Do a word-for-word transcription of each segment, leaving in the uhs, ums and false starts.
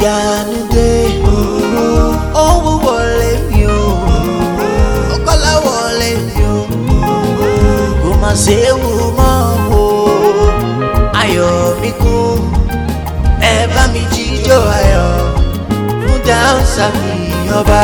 ìyanu dé owó wọlé mi o ọkọlá wọlé mi o kò má séwu mọ́ o ayọ̀ mi kún ẹ bá mi jíjó ayọ̀ fún Dàńṣákì ọba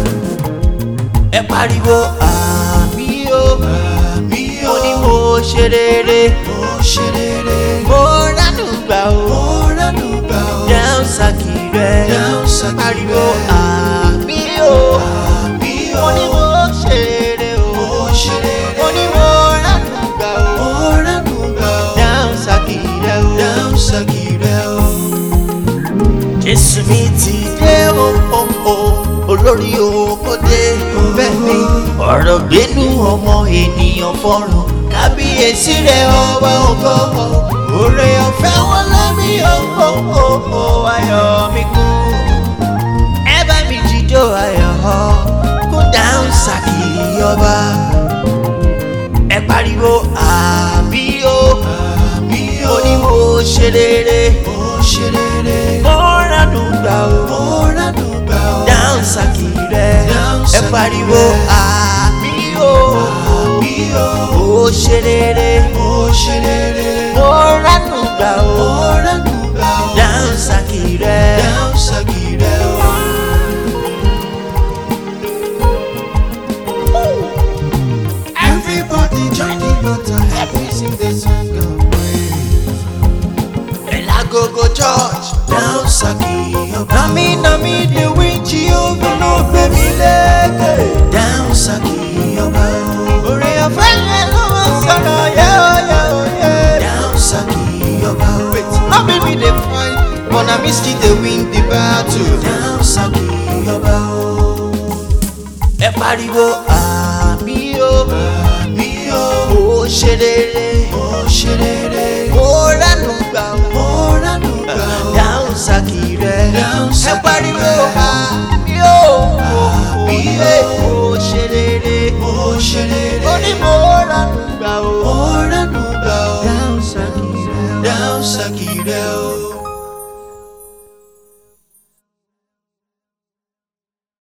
ẹ pariwo àmì o àmì o mo ní mo ṣe rere mo ṣe rere mo ránú gbà o mo ránú gbà o Dàńṣákì rẹ pariwo àmì o àmì o mo ní mo ṣe rere o mo ṣe rere mo ní mo ránú gbà o mo ránú gbà o Dàńṣákì rẹ o Dàńṣákì rẹ o Jésù mi ti dé o o o olórí oko dé bẹ́ẹ̀ ni ọ̀rọ̀ gbénú ọmọ ènìyàn fọ́run kábíyèsí rẹ̀ ọba ògo oore ọ̀fẹ́ wọn lábí ògo ayọ̀ mi kún ẹ bá mi jíjó ayọ̀ fún Dàńṣákì ọba ẹ pariwo àmì o àmì o ní mo ṣe rere mo ṣe rere mo ránú gbà o mo ránú gbà o Dàńṣákì rẹ ẹ pariwo àmì o àmì o mo ṣe rere mo ṣe rere mo ránú gbà o mo ránú gbà o Dàńṣákì rẹ Dàńṣákì rẹ o. Everybody join the matter, every sing the song of praise. Elagogo church Dàńṣákì ọba Nami nami the win Jehovah no baby leke. Dàńṣákì ọba Oore ọ̀fẹ́ rẹ̀ ló wá sọ̀rọ̀ yẹ́ o yẹ́ o yẹ́. Dàńṣákì ọba Wait, no be me dey fight, but na me still dey win the battle. Dàńṣákì ọba ẹ pariwo àmì o àmì o mo ṣe rere mo ṣe rere mo ránú gbà o mo ránú gbà o Dàńṣákì rẹ ẹ pariwo.